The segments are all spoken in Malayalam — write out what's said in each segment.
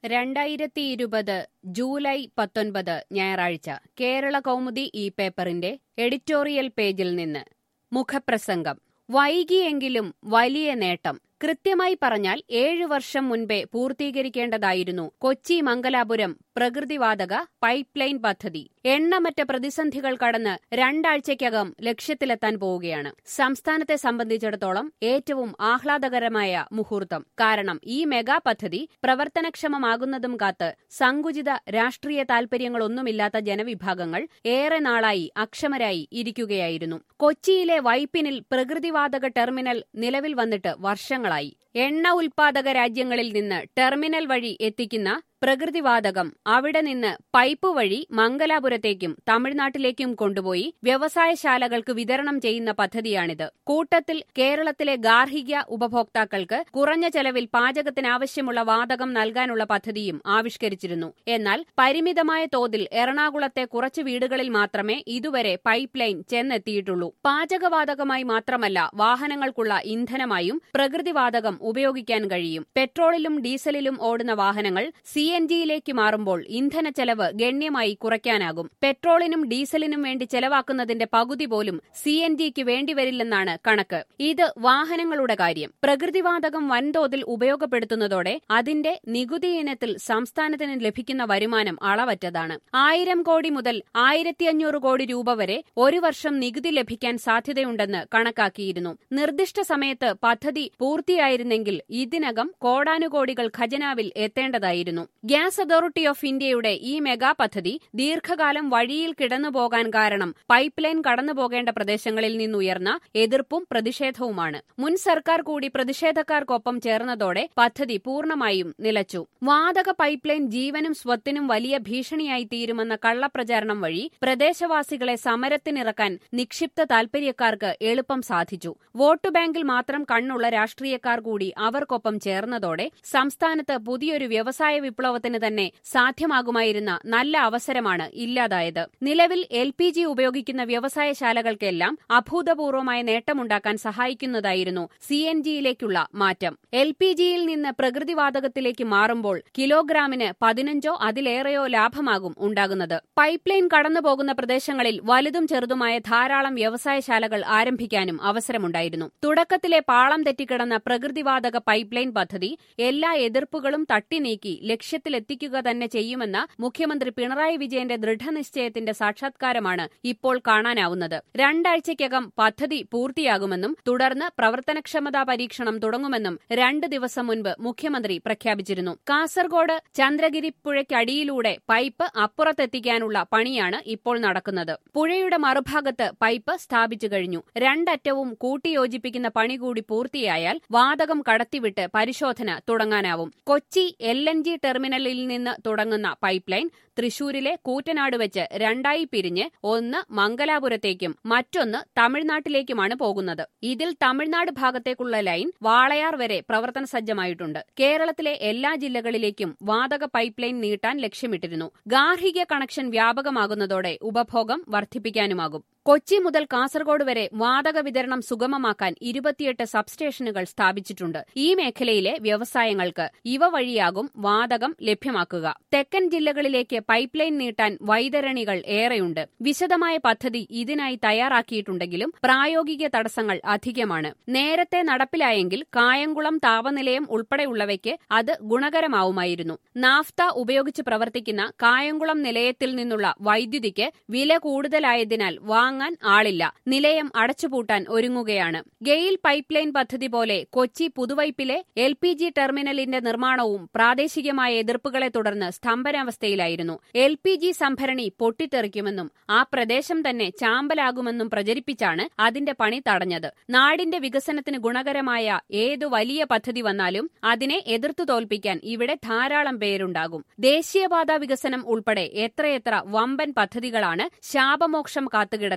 2020 ജൂലൈ 19 ഞായറാഴ്ച കേരള കൗമുദി ഈ പേപ്പറിന്റെ എഡിറ്റോറിയൽ പേജിൽ നിന്ന് മുഖപ്രസംഗം. വൈകിയെങ്കിലും വലിയ നേട്ടം. കൃത്യമായി പറഞ്ഞാൽ 7 വർഷം മുൻപേ പൂർത്തീകരിക്കേണ്ടതായിരുന്നു കൊച്ചി മംഗലാപുരം പ്രകൃതിവാതക പൈപ്പ് ലൈൻ പദ്ധതി. എണ്ണമറ്റ പ്രതിസന്ധികൾ കടന്ന് 2 ആഴ്ചയ്ക്കകം ലക്ഷ്യത്തിലെത്താൻ പോവുകയാണ്. സംസ്ഥാനത്തെ സംബന്ധിച്ചിടത്തോളം ഏറ്റവും ആഹ്ലാദകരമായ മുഹൂർത്തം. കാരണം ഈ മെഗാ പദ്ധതി പ്രവർത്തനക്ഷമമാകുന്നതും കാത്ത് സങ്കുചിത രാഷ്ട്രീയ താൽപര്യങ്ങളൊന്നുമില്ലാത്ത ജനവിഭാഗങ്ങൾ ഏറെ നാളായി അക്ഷമരായി ഇരിക്കുകയായിരുന്നു. കൊച്ചിയിലെ വൈപ്പിനിൽ പ്രകൃതിവാതക ടെർമിനൽ നിലവിൽ വന്നിട്ട് വർഷങ്ങളായി. എണ്ണ ഉൽപാദക രാജ്യങ്ങളിൽ നിന്ന് ടെർമിനൽ വഴി എത്തിക്കുന്ന പ്രകൃതിവാതകം അവിടെ നിന്ന് പൈപ്പ് വഴി മംഗലാപുരത്തേക്കും തമിഴ്നാട്ടിലേക്കും കൊണ്ടുപോയി വ്യവസായശാലകൾക്ക് വിതരണം ചെയ്യുന്ന പദ്ധതിയാണിത്. കൂട്ടത്തിൽ കേരളത്തിലെ ഗാർഹിക ഉപഭോക്താക്കൾക്ക് കുറഞ്ഞ ചെലവിൽ പാചകത്തിനാവശ്യമുള്ള വാതകം നൽകാനുള്ള പദ്ധതിയും ആവിഷ്കരിച്ചിരുന്നു. എന്നാൽ പരിമിതമായ തോതിൽ എറണാകുളത്തെ കുറച്ച് വീടുകളിൽ മാത്രമേ ഇതുവരെ പൈപ്പ് ലൈൻ ചെന്നെത്തിയിട്ടുള്ളൂ. പാചകവാതകമായി മാത്രമല്ല, വാഹനങ്ങൾക്കുള്ള ഇന്ധനമായും പ്രകൃതിവാതകം ഉപയോഗിക്കാൻ കഴിയും. പെട്രോളിലും ഡീസലിലും ഓടുന്ന വാഹനങ്ങൾ CNG-യിലേക്ക് മാറുമ്പോൾ ഇന്ധന ചെലവ് ഗണ്യമായി കുറയ്ക്കാനാകും. പെട്രോളിനും ഡീസലിനും വേണ്ടി ചെലവാക്കുന്നതിന്റെ പകുതി പോലും CNG-ക്ക് വേണ്ടിവരില്ലെന്നാണ് കണക്ക്. ഇത് വാഹനങ്ങളുടെ കാര്യം. പ്രകൃതിവാതകം വൻതോതിൽ ഉപയോഗപ്പെടുത്തുന്നതോടെ അതിന്റെ നികുതി ഇനത്തിൽ സംസ്ഥാനത്തിന് ലഭിക്കുന്ന വരുമാനം അളവറ്റതാണ്. 1000 കോടി മുതൽ 1500 കോടി രൂപ വരെ ഒരു വർഷം നികുതി ലഭിക്കാൻ സാധ്യതയുണ്ടെന്ന് കണക്കാക്കിയിരുന്നു. നിർദ്ദിഷ്ട സമയത്ത് പദ്ധതി പൂർത്തിയായിരുന്നെങ്കിൽ ഇതിനകം കോടാനുകോടികൾ ഖജനാവിൽ എത്തേണ്ടതായിരുന്നു. ഗ്യാസ് അതോറിറ്റി ഓഫ് ഇന്ത്യയുടെ ഈ മെഗാ പദ്ധതി ദീർഘകാലം വഴിയിൽ കിടന്നുപോകാൻ കാരണം പൈപ്പ് ലൈൻ കടന്നുപോകേണ്ട പ്രദേശങ്ങളിൽ നിന്നുയർന്ന എതിർപ്പും പ്രതിഷേധവുമാണ്. മുൻ സർക്കാർ കൂടി പ്രതിഷേധക്കാർക്കൊപ്പം ചേർന്നതോടെ പദ്ധതി പൂർണ്ണമായും നിലച്ചു. വാതക പൈപ്പ് ലൈൻ ജീവനും സ്വത്തിനും വലിയ ഭീഷണിയായി തീരുമെന്ന കള്ളപ്രചാരണം വഴി പ്രദേശവാസികളെ സമരത്തിനിറക്കാൻ നിക്ഷിപ്ത താൽപര്യക്കാർക്ക് എളുപ്പം സാധിച്ചു. വോട്ട് ബാങ്കിൽ മാത്രം കണ്ണുള്ള രാഷ്ട്രീയക്കാർ കൂടി അവർക്കൊപ്പം ചേർന്നതോടെ സംസ്ഥാനത്ത് പുതിയൊരു വ്യവസായ വിപ്ലവത്തിന് തന്നെ സാധ്യമാകുമായിരുന്ന നല്ല അവസരമാണ് ഇല്ലാതായത്. നിലവിൽ LPG ഉപയോഗിക്കുന്ന വ്യവസായശാലകൾക്കെല്ലാം അഭൂതപൂർവമായ നേട്ടമുണ്ടാക്കാൻ സഹായിക്കുന്നതായിരുന്നു CNG-യിലേക്കുള്ള മാറ്റം. LPG-യിൽ നിന്ന് പ്രകൃതിവാതകത്തിലേക്ക് മാറുമ്പോൾ കിലോഗ്രാമിന് 15 അതിലേറെയോ ലാഭമാകും ഉണ്ടാകുന്നത്. പൈപ്പ് ലൈൻ കടന്നുപോകുന്ന പ്രദേശങ്ങളിൽ വലുതും ചെറുതുമായ ധാരാളം വ്യവസായശാലകൾ ആരംഭിക്കാനും അവസരമുണ്ടായിരുന്നു. തുടക്കത്തിലെ പാളം തെറ്റിക്കിടന്ന പ്രകൃതിവാതക പൈപ്പ് ലൈൻ പദ്ധതി എല്ലാ എതിർപ്പുകളും തട്ടിനീക്കി ലക്ഷ്യത്തിലെത്തിക്കുക തന്നെ ചെയ്യുമെന്ന മുഖ്യമന്ത്രി പിണറായി വിജയന്റെ ദൃഢനിശ്ചയത്തിന്റെ സാക്ഷാത്കാരമാണ് ഇപ്പോൾ കാണാനാവുന്നത്. 2 ആഴ്ചയ്ക്കകം പദ്ധതി പൂർത്തിയാകുമെന്നും തുടർന്ന് പ്രവർത്തനക്ഷമതാ പരീക്ഷണം തുടങ്ങുമെന്നും 2 ദിവസം മുൻപ് മുഖ്യമന്ത്രി പ്രഖ്യാപിച്ചിരുന്നു. കാസർഗോഡ് ചന്ദ്രഗിരി പുഴയ്ക്കടിയിലൂടെ പൈപ്പ് അപ്പുറത്തെത്തിക്കാനുള്ള പണിയാണ് ഇപ്പോൾ നടക്കുന്നത്. പുഴയുടെ മറുഭാഗത്ത് പൈപ്പ് സ്ഥാപിച്ചു കഴിഞ്ഞു. 2 അറ്റവും കൂട്ടിയോജിപ്പിക്കുന്ന പണി കൂടി പൂർത്തിയായാൽ വാതകം കടത്തിവിട്ട് പരിശോധന തുടങ്ങാനാവും. കൊച്ചി LNG ടെർമിനലിൽ നിന്ന് തുടങ്ങുന്ന പൈപ്പ് ലൈൻ തൃശൂരിലെ കൂറ്റനാട് വെച്ച് 2ആയി പിരിഞ്ഞ് ഒന്ന് മംഗലാപുരത്തേക്കും മറ്റൊന്ന് തമിഴ്നാട്ടിലേക്കുമാണ് പോകുന്നത്. ഇതിൽ തമിഴ്നാട് ഭാഗത്തേക്കുള്ള ലൈൻ വാളയാർ വരെ പ്രവർത്തന സജ്ജമായിട്ടുണ്ട്. കേരളത്തിലെ എല്ലാ ജില്ലകളിലേക്കും വാതക പൈപ്പ് ലൈൻ നീട്ടാൻ ലക്ഷ്യമിട്ടിരുന്നു. ഗാർഹിക കണക്ഷൻ വ്യാപകമാകുന്നതോടെ ഉപഭോഗം വർദ്ധിപ്പിക്കാനുമാകും. കൊച്ചി മുതൽ കാസർഗോഡ് വരെ വാതക വിതരണം സുഗമമാക്കാൻ 28 സബ്സ്റ്റേഷനുകൾ സ്ഥാപിച്ചിട്ടുണ്ട്. ഈ മേഖലയിലെ വ്യവസായങ്ങൾക്ക് ഇവ വഴിയാകും വാതകം ലഭ്യമാക്കുക. തെക്കൻ ജില്ലകളിലേക്ക് പൈപ്പ് ലൈൻ നീട്ടാൻ വൈതരണികൾ ഏറെയുണ്ട്. വിശദമായ പദ്ധതി ഇതിനായി തയ്യാറാക്കിയിട്ടുണ്ടെങ്കിലും പ്രായോഗിക തടസ്സങ്ങൾ അധികമാണ്. നേരത്തെ നടപ്പിലായെങ്കിൽ കായംകുളം താപനിലയം ഉൾപ്പെടെയുള്ളവയ്ക്ക് അത് ഗുണകരമാവുമായിരുന്നു. നാഫ്ത ഉപയോഗിച്ച് പ്രവർത്തിക്കുന്ന കായംകുളം നിലയത്തിൽ നിന്നുള്ള വൈദ്യുതിക്ക് വില കൂടുതലായതിനാൽ വാങ്ങാൻ ആളില്ല. നിലയം അടച്ചുപൂട്ടാൻ ഒരുങ്ങുകയാണ്. ഗെയിൽ പൈപ്പ് ലൈൻ പദ്ധതി പോലെ കൊച്ചി പുതുവൈപ്പിലെ LPG ടെർമിനലിന്റെ നിർമ്മാണവും പ്രാദേശികമായ എതിർപ്പുകളെ തുടർന്ന് സ്തംഭനാവസ്ഥയിലായിരുന്നു. LPG സംഭരണി പൊട്ടിത്തെറിക്കുമെന്നും ആ പ്രദേശം തന്നെ ചാമ്പലാകുമെന്നും പ്രചരിപ്പിച്ചാണ് അതിന്റെ പണി തടഞ്ഞത്. നാടിന്റെ വികസനത്തിന് ഗുണകരമായ ഏതു വലിയ പദ്ധതി വന്നാലും അതിനെ എതിർത്തു തോൽപ്പിക്കാൻ ഇവിടെ ധാരാളം പേരുണ്ടാകും. ദേശീയപാത വികസനം ഉൾപ്പെടെ എത്രയെത്ര വമ്പൻ പദ്ധതികളാണ് ശാപമോക്ഷം കാത്തുകിടക്കുന്നത്.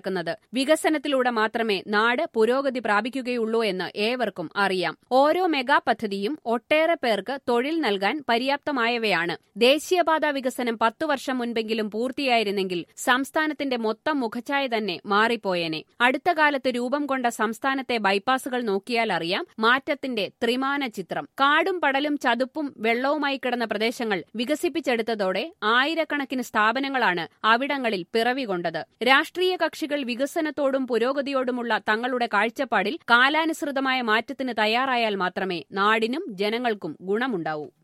നടക്കുന്നത്. വികസനത്തിലൂടെ മാത്രമേ നാട് പുരോഗതി പ്രാപിക്കുകയുള്ളൂ എന്ന് ഏവർക്കും അറിയാം. ഓരോ മെഗാ പദ്ധതിയും ഒട്ടേറെ പേർക്ക് തൊഴിൽ നൽകാൻ പര്യാപ്തമായവയാണ്. ദേശീയപാത വികസനം 10 വർഷം മുൻപെങ്കിലും പൂർത്തിയായിരുന്നെങ്കിൽ സംസ്ഥാനത്തിന്റെ മൊത്തം മുഖച്ഛായ തന്നെ മാറിപ്പോയേനെ. അടുത്ത കാലത്ത് രൂപം കൊണ്ട സംസ്ഥാനത്തെ ബൈപ്പാസുകൾ നോക്കിയാൽ അറിയാം മാറ്റത്തിന്റെ ത്രിമാന ചിത്രം. കാടും പടലും ചതുപ്പും വെള്ളവുമായി കിടന്ന പ്രദേശങ്ങൾ വികസിപ്പിച്ചെടുത്തതോടെ ആയിരക്കണക്കിന് സ്ഥാപനങ്ങളാണ് അവിടങ്ങളിൽ പിറവികൊണ്ടത്. രാഷ്ട്രീയ കക്ഷികൾ വികസനത്തോടും പുരോഗതിയോടുമുള്ള തങ്ങളുടെ കാഴ്ചപ്പാടിൽ കാലാനുസൃതമായ മാറ്റത്തിന് തയ്യാറായാൽ മാത്രമേ നാടിനും ജനങ്ങൾക്കും ഗുണമുണ്ടാവൂ.